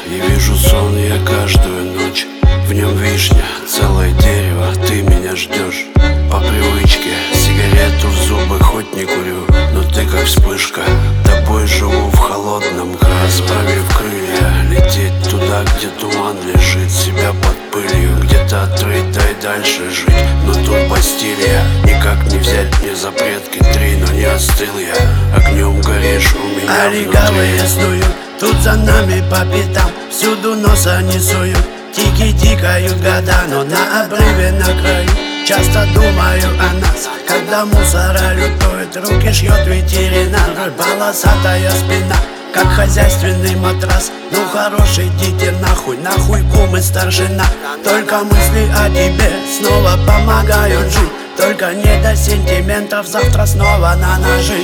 И вижу сон я каждую ночь. В нем вишня, целое дерево, ты меня ждешь. По привычке сигарету в зубы хоть не курю, но ты как вспышка, тобой живу в холодном крае. Расправив крылья, лететь туда, где туман лежит, себя под пылью где-то отрыть, дай дальше жить. Но тут Бастилия, никак не взять мне запретки 3, но не остыл я, огнем горишь у меня а легавые снуют, тут за нами по пятам, всюду носа не суют. Тики тикают года, но на обрыве на краю. Часто думаю о нас, когда мусора лютует, руки шьет ветеринар, полосатая спина, как хозяйственный матрас. Ну хорош, идите нахуй, нахуй кум и старшина. Только мысли о тебе снова помогают жить. Только не до сентиментов, завтра снова на ножи.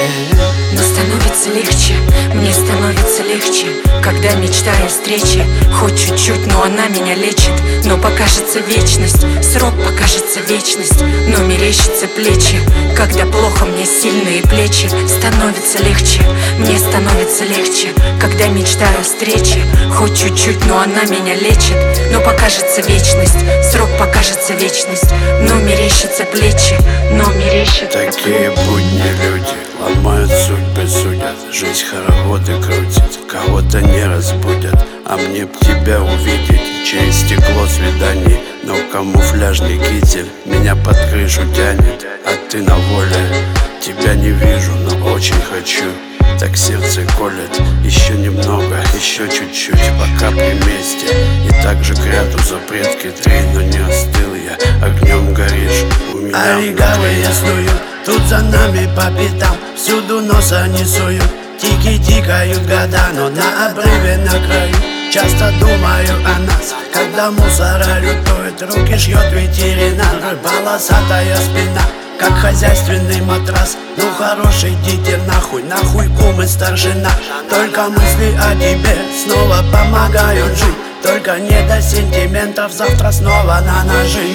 Но становится легче, мне становится легче, когда мечтаю встречи. Хоть чуть-чуть, но она меня лечит. Но покажется вечность, срок покажется вечность. Но мерещатся плечи, когда плохо, мне сильные плечи. Становится легче, мне становится легче, когда мечтаю встречи. Хоть чуть-чуть, но она меня лечит. Но покажется вечность, срок покажется вечность. Но мерещатся плечи, но мерещатся. Такие будни люди ломают судьбы, судят. Жизнь хороводы крутит, кого-то не разбудят. А мне б тебя увидеть через стекло свиданий. Но камуфляжный китель меня под крышу тянет. А ты на воле, тебя не вижу, но очень хочу. Так сердце колет, еще немного, еще чуть-чуть, пока при месте. И так же к ряду запретки 3, но не остыл я, огнем горишь у меня. А легавые снуют, тут за нами по пятам, всюду носа не суют. Тики тикают года, но на обрыве на краю. Часто думаю о нас, когда мусора лютует, руки шьет ветеринар, полосатая спина, как хозяйственный матрас. Ну хорош, идите нахуй, нахуй кум и старшина. Только мысли о тебе снова помогают жить. Только не до сентиментов, завтра снова на ножи.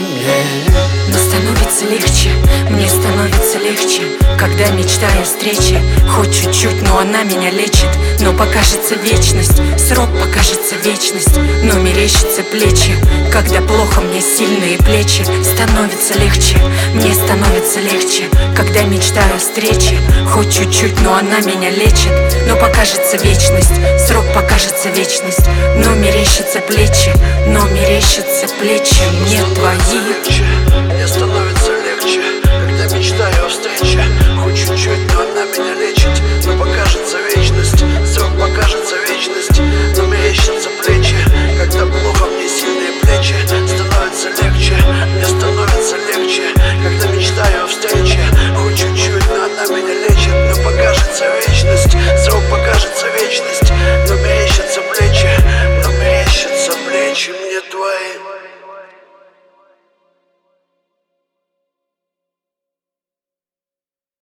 Но становится легче, мне становится легче, когда мечтаю встречи. Хоть чуть-чуть, но она меня лечит. Но покажется вечность, срок покажется вечность. Но мерещатся плечи, когда плохо, мне сильные плечи. Становится легче, мне становится легче, когда мечтаю встречи. Хоть чуть-чуть, но она меня лечит. Но покажется вечность, срок покажется вечность. Но мерещатся плечи, но мерещатся плечи мне твои.